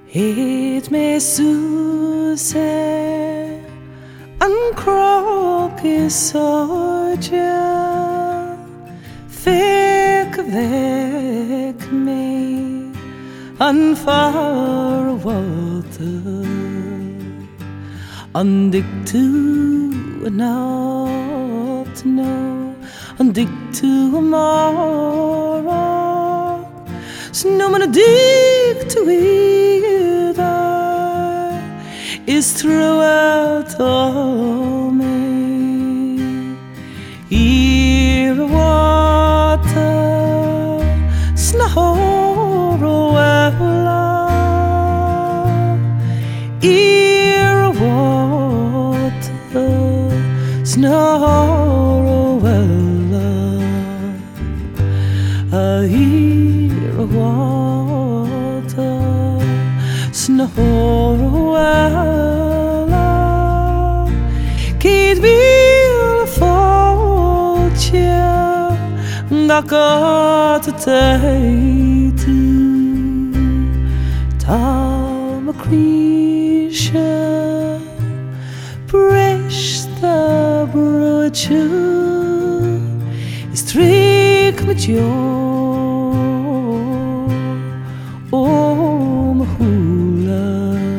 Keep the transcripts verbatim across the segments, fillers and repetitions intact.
Het me suse an crocus soja Fek vek me an far water An dik to an out no An dik to a mara Sno man a dik to either Is throughout all me Here water Snahoro ella Here water Snahoro ella Here water Snahoro ella Kid beautiful chair Da got to take to Tom a creature Bresh the brochu Is trick with you Oh mahula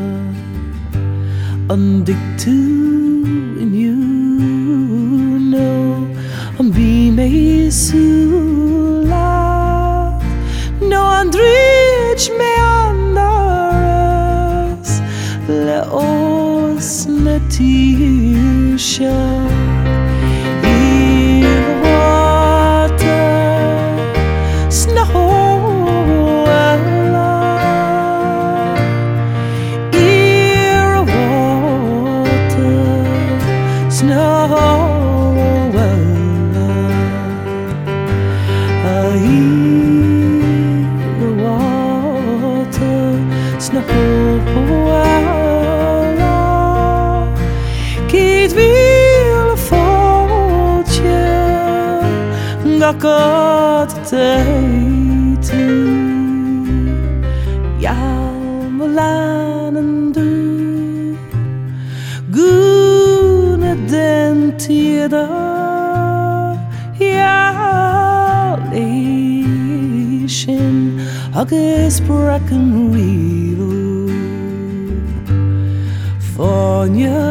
Undictu in you know I'm be me sula No andrich me andaras Le os natisha Got to Yamalanandu Guna dentida Yalishin Agus bracken real Fonya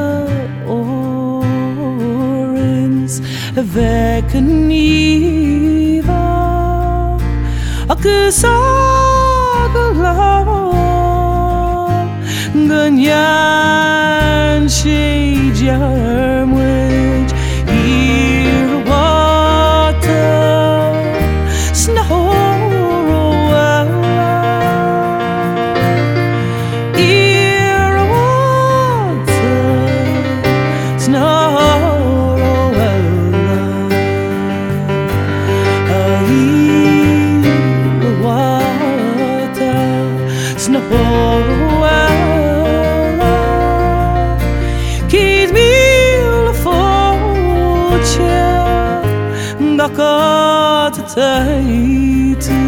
orins Vekani Agus agalam Ganyan she jarmwich Here water Snahoro ella Here water Snahoro ella Snahoro ella Kid beautiful chair Da got to take to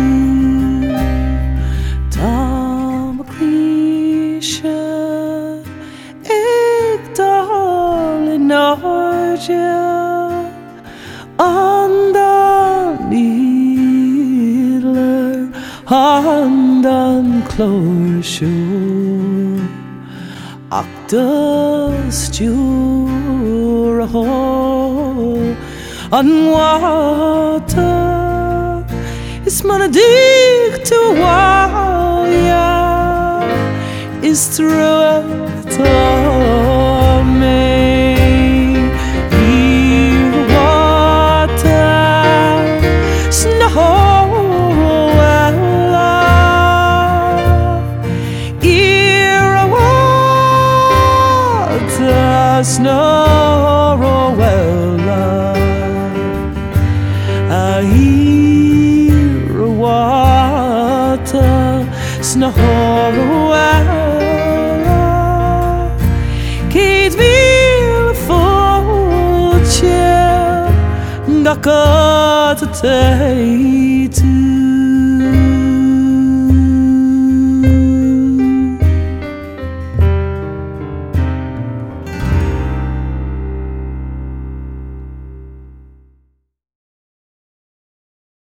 Tom a creature Ik darling Norgia Andan needler Andan closure Actus juro On water Is man a dig to wire Is throughout all me Here water Snow Snow ella I hear water Snow ella Kid beautiful chair Da got to take